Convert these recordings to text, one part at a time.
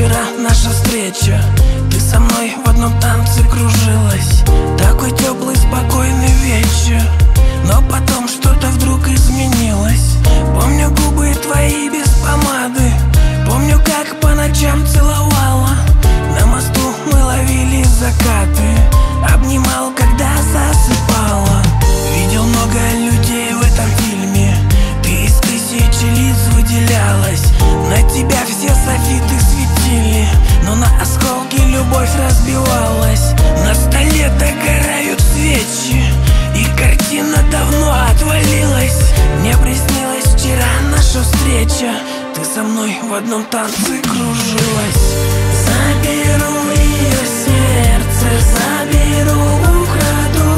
вчера наша встреча. Ты со мной в одном танце кружилась. Такой теплый, спокойный вечер. Но потом что-то вдруг изменилось. Помню губы твои без помады. Помню, как по ночам целовала. На мосту мы ловили закаты. Обнимал, когда засыпала. Видел много людей в этом фильме. Ты из тысячи лиц выделялась. На тебя все софиты светили, но на осколки любовь разбивалась. На столе догорают свечи, и картина давно отвалилась. Мне приснилась вчера наша встреча. Ты со мной в одном танце кружилась. Заберу ее сердце, заберу, украду.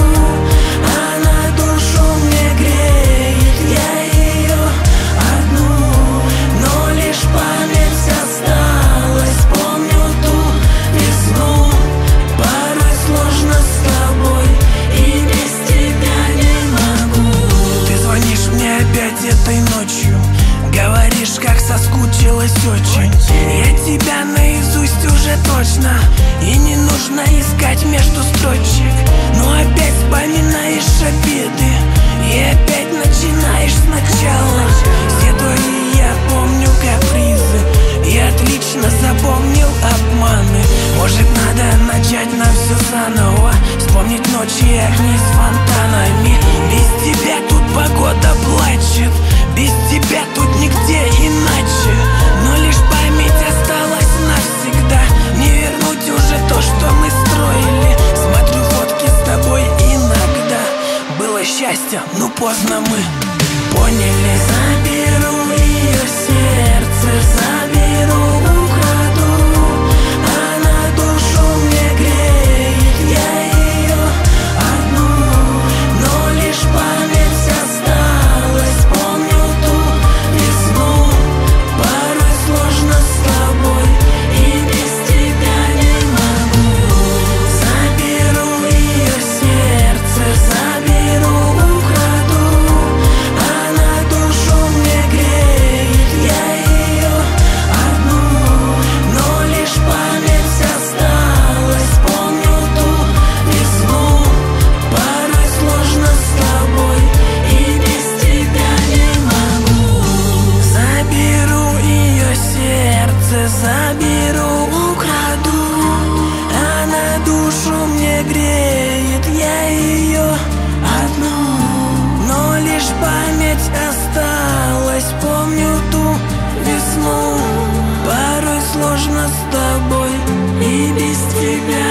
Она душу мне греет, я ее одну. Но лишь память осталась, помню ту весну. Порой сложно с тобой, и без тебя не могу. Ты звонишь мне опять этой ночью, говоришь, как соскучилась очень. Я тебя наизусть уже точно, и не нужно искать между строчек. Но опять вспоминаешь обиды, и опять начинаешь сначала. Все твои я помню капризы, и отлично запомнил обманы. Может, надо начать нам все заново, вспомнить ночи и огни с фонтанами. Без тебя тут погода плачет, без тебя тут нигде иначе. Но лишь память осталась навсегда, не вернуть уже то, что мы строили. Смотрю фотки с тобой иногда. Было счастье, но поздно мы поняли. Заберу ее сердце, заберу, украду. Она душу мне греет, я ее одну. Но лишь память осталась, помню ту весну. Порой сложно с тобой, и без тебя не могу. Заберу ее сердце, заберу, украду. Она душу мне греет, я ее одну. Но лишь память осталась, помню ту весну. Порой сложно с тобой, и без тебя не могу. Заберу ее сердце, заберу, украду. Она душу мне греет, я ее одну. Но лишь память осталась, помню ту весну. Порой сложно с тобой, и без тебя